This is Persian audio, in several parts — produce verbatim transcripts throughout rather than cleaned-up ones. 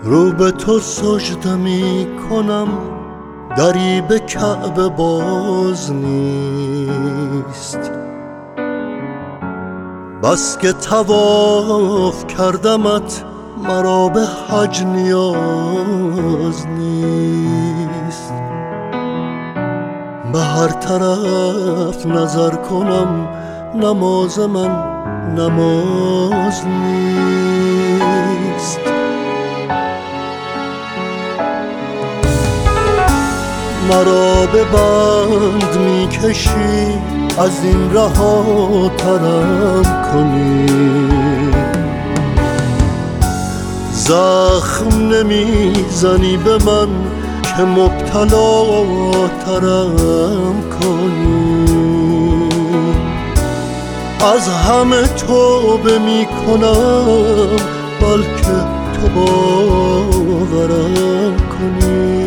رو به تو سجده می کنم، دری به کعبه باز نیست. بس که طواف کردمت، مرا به حج نیاز نیست. به هر طرف نظر کنم، نماز من نماز نیست. مرا به بند می کشی، از این رهاترم کنی. زخم نمی زنی به من که مبتلا ترم کنی. از همه توبه می کنم، بلکه تو باورم کنی.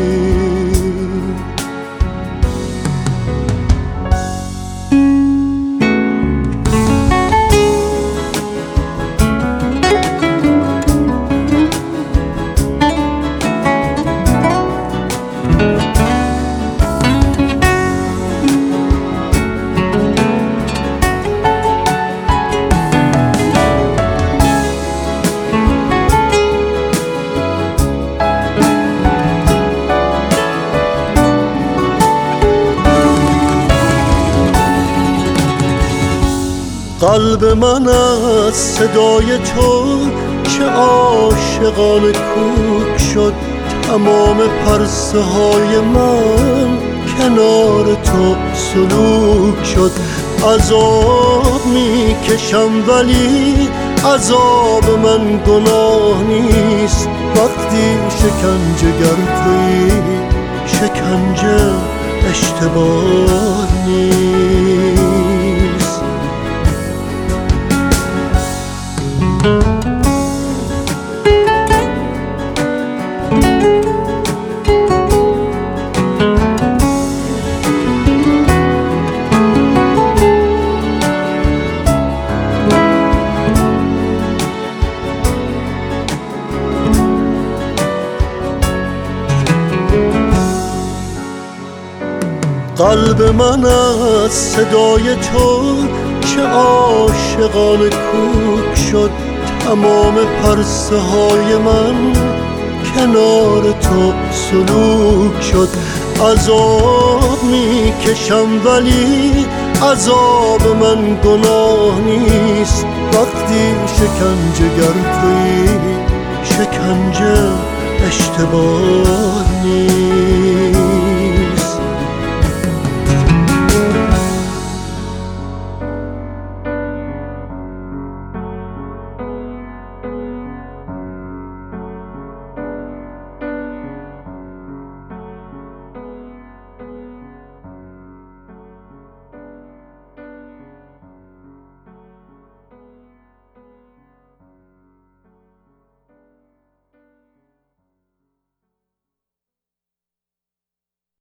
قلب من از صدای تو چه عاشقانه کوک شد. تمام پرسه های من کنار تو سلوک شد. عذاب می کشم ولی عذاب من گناه نیست. وقتی شکنجه گر تویی، شکنجه اشتباه نیست. قلب من از صدای تو چه عاشقانه کوک شد. تمام پرسه های من کنار تو سلوک شد. عذاب می کشم ولی عذاب من گناه نیست. وقتی شکنجه گر تویی، شکنجه اشتباه نیست.